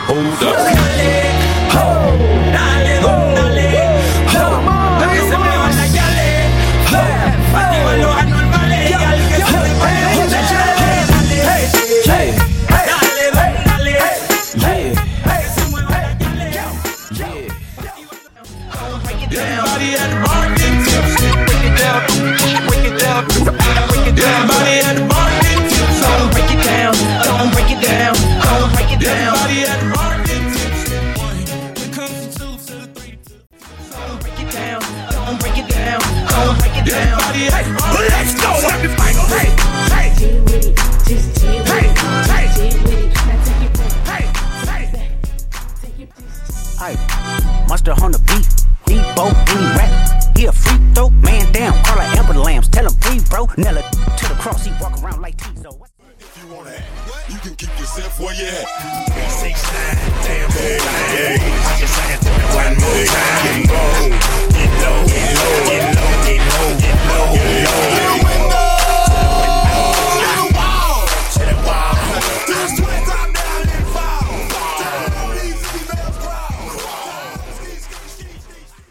Hold up. Dale, ho, dale, dale, ho, pa' que se muevan las yales, ho, pa' activar los anormales y al que se le vaya a dale, que se muevan las yales, everybody at the bar get tipsy, break it down, break it down, break it down, everybody at the bar get tipsy, don't break it down, don't break it down, don't break it down, everybody at the bar get tipsy, when it comes to 2 to the 3, don't break it down, don't break it down, don't break it down, everybody at the bar, let's go, everybody go, hey, hey, Just chill with it, hey, hey, chill with it. Now take it back, hey, hey. take it back. Aye, Monster on the beat, Debo, any rap. He a free throw, man down, call like Amber Lambs. Tell him free, bro. Nella to the cross, he walk around like Tizo. If you wanna act, you can keep yourself where you at. 369.